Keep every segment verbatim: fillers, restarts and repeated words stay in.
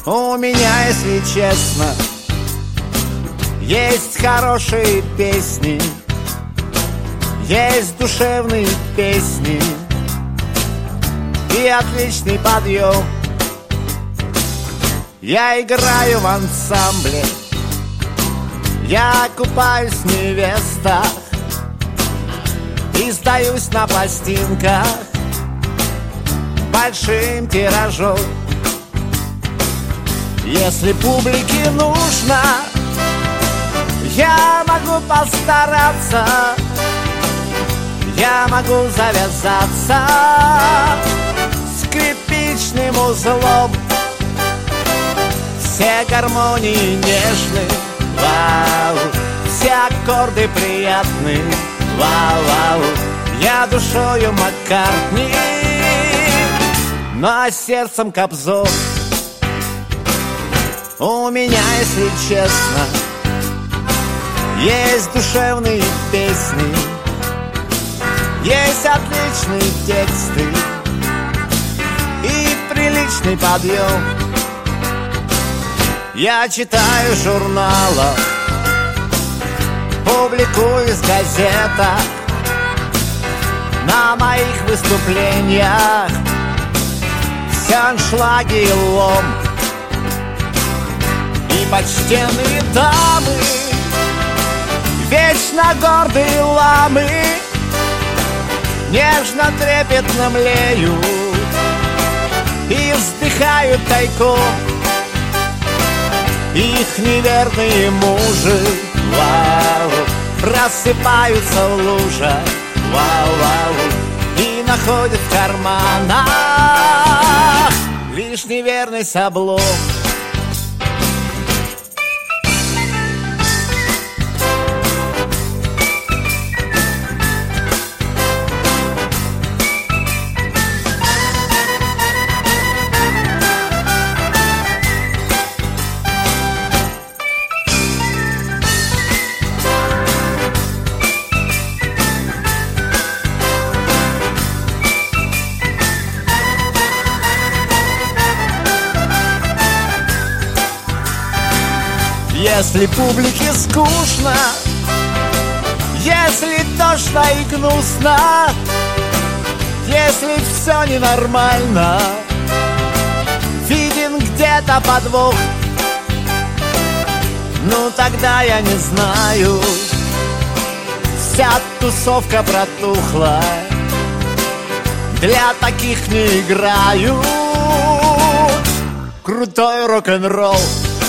У меня, если честно, есть хорошие песни, есть душевные песни и отличный подъем. Я играю в ансамбле, я купаюсь в невестах и сдаюсь на пластинках большим тиражом. Если публике нужно, я могу постараться, я могу завязаться скрипичным узлом. Все гармонии нежны, вау, все аккорды приятны, вау, вау. Я душою Маккартни, но сердцем Кобзон. У меня, если честно, есть душевные песни, есть отличные тексты и приличный подъем. Я читаю журналы, публикуюсь в газетах, на моих выступлениях все аншлаги и лом. И почтенные дамы, вечно гордые ламы, нежно трепетно млеют и вздыхают тайком. Их неверные мужи, вау, просыпаются в лужах, вау, вау, и находят в карманах лишь неверность облом. Если публике скучно, если тошно и гнусно, если все ненормально, виден где-то подвох, ну тогда я не знаю, вся тусовка протухла, для таких не играю крутой рок-н-ролл.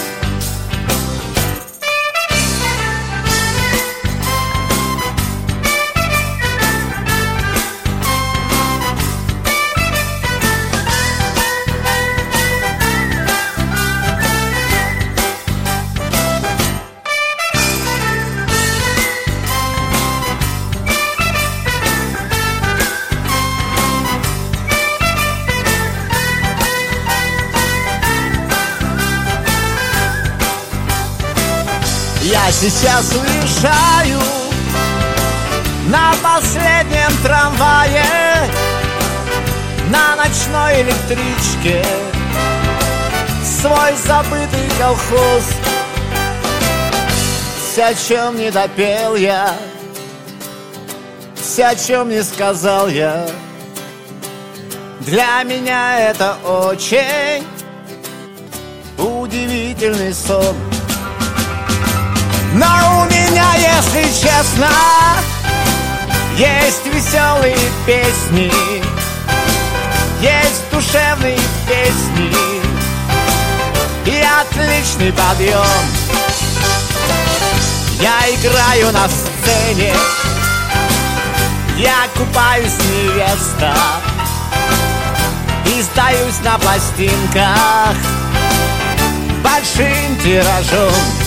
Я сейчас уезжаю на последнем трамвае, на ночной электричке, свой забытый колхоз. Все, о чем не допел я, все, о чем не сказал я, для меня это очень удивительный сон. Но у меня, если честно, есть веселые песни, есть душевные песни и отличный подъем. Я играю на сцене, я купаюсь в невестах и сдаюсь на пластинках большим тиражом.